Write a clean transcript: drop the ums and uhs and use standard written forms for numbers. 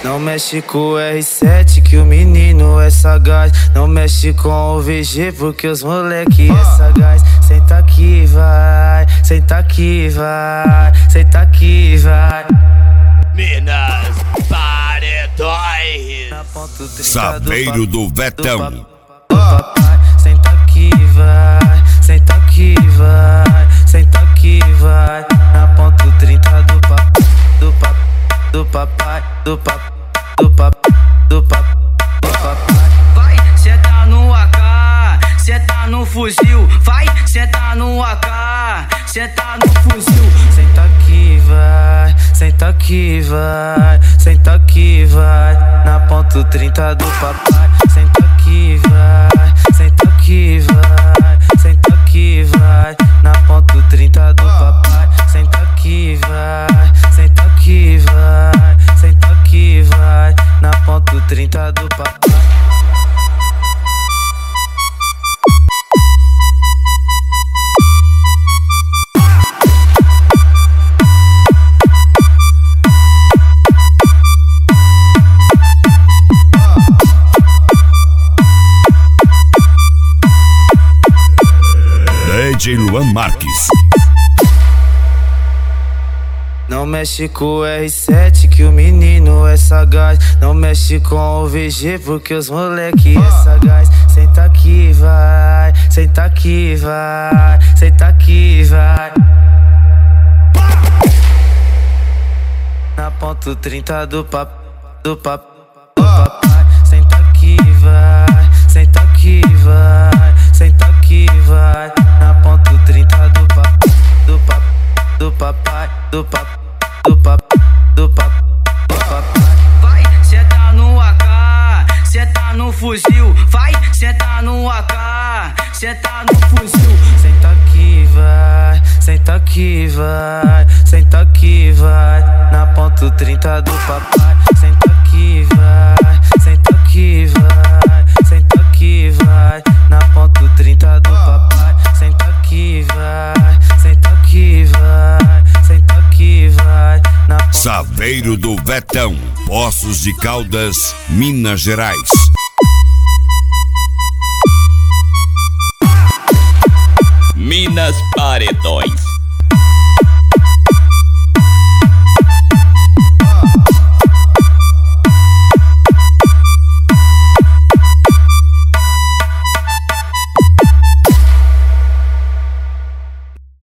Não mexe com o R7 que o menino é sagaz. Não mexe com o VG porque os moleque é sagaz. Senta aqui, vai, senta aqui, vai, senta aqui, vai. Minas Paredões. Saveiro do Vetão. Senta aqui, vai, senta aqui, vai, senta aqui, vai. Na ponto 30 do papo, do papo, do papai, do papo, do papo, do papo, do papai. Vai, senta no AK, senta no fuzil. Vai, senta no AK, senta no fuzil. Senta aqui, vai, senta aqui, vai, senta aqui, vai. Na ponto 30 do papai. Senta aqui, vai, senta aqui, vai, senta aqui, vai. Na ponto 30 do papai. Senta aqui, vai, senta aqui, vai, senta aqui, vai. Na ponto 30 do papai. DJ Luan Marques. Não mexe com o R7 que o menino é sagaz. Não mexe com o VG porque os moleque é sagaz. Senta aqui, vai, senta aqui, vai, senta aqui, vai. Na ponto 30 do papo, do papo, do papai. Senta aqui, vai, senta aqui, vai, senta aqui, vai. Na ponto 30 do papo, do papo, do papai, do papo, do papo, do papo, do papai. Vai, senta no AK, senta no fuzil. Vai, senta no AK, senta no fuzil. Senta aqui, vai, senta aqui, vai, senta aqui, vai. Na ponto 30 do papai. Senta aqui, vai, senta aqui, vai, senta aqui, vai. Na ponto 30 do papai. Senta aqui, vai, senta aqui, vai, senta aqui, vai. Na ponto Saveiro do Vetão, Poços de Caldas, Minas Gerais. Minas Paredões.